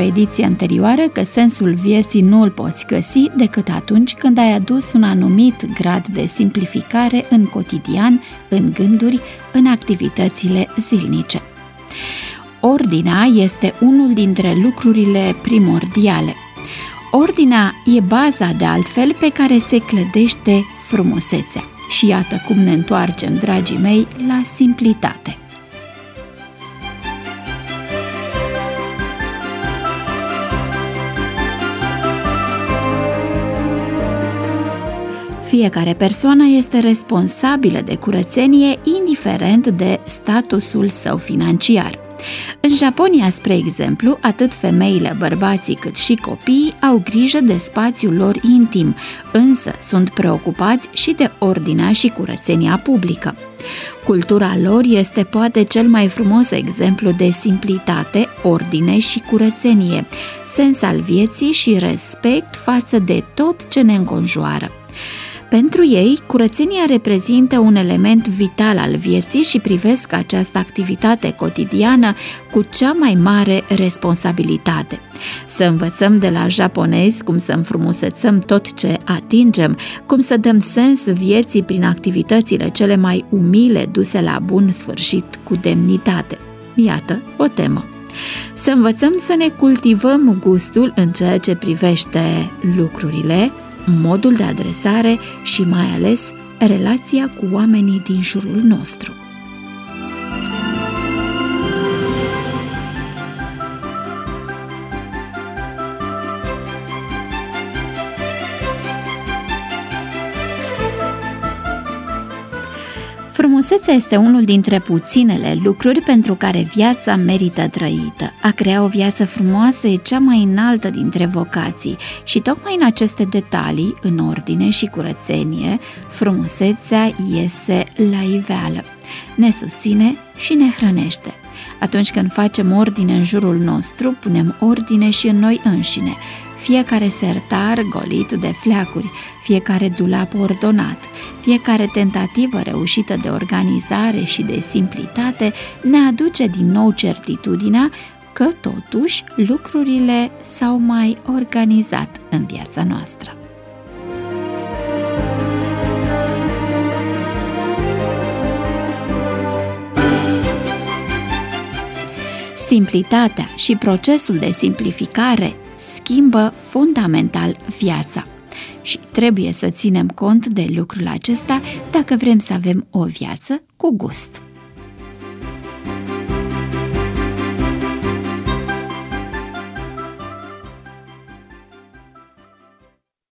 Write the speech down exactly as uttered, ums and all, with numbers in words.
ediție anterioară că sensul vieții nu îl poți găsi decât atunci când ai adus un anumit grad de simplificare în cotidian, în gânduri, în activitățile zilnice. Ordinea este unul dintre lucrurile primordiale. Ordinea e baza, de altfel, pe care se clădește frumusețea. Și iată cum ne întoarcem, dragii mei, la simplitate. Fiecare persoană este responsabilă de curățenie, indiferent de statusul său financiar. În Japonia, spre exemplu, atât femeile, bărbații cât și copiii au grijă de spațiul lor intim, însă sunt preocupați și de ordinea și curățenia publică. Cultura lor este poate cel mai frumos exemplu de simplitate, ordine și curățenie, sens al vieții și respect față de tot ce ne înconjoară. Pentru ei, curățenia reprezintă un element vital al vieții și privesc această activitate cotidiană cu cea mai mare responsabilitate. Să învățăm de la japonezi cum să înfrumusețăm tot ce atingem, cum să dăm sens vieții prin activitățile cele mai umile duse la bun sfârșit cu demnitate. Iată o temă. Să învățăm să ne cultivăm gustul în ceea ce privește lucrurile, modul de adresare și mai ales relația cu oamenii din jurul nostru. Frumusețea este unul dintre puținele lucruri pentru care viața merită trăită. A crea o viață frumoasă e cea mai înaltă dintre vocații și tocmai în aceste detalii, în ordine și curățenie, frumusețea iese la iveală, ne susține și ne hrănește. Atunci când facem ordine în jurul nostru, punem ordine și în noi înșine. Fiecare sertar golit de fleacuri, fiecare dulap ordonat, fiecare tentativă reușită de organizare și de simplitate ne aduce din nou certitudinea că totuși lucrurile s-au mai organizat în viața noastră. Simplitatea și procesul de simplificare schimbă fundamental viața și trebuie să ținem cont de lucrul acesta dacă vrem să avem o viață cu gust.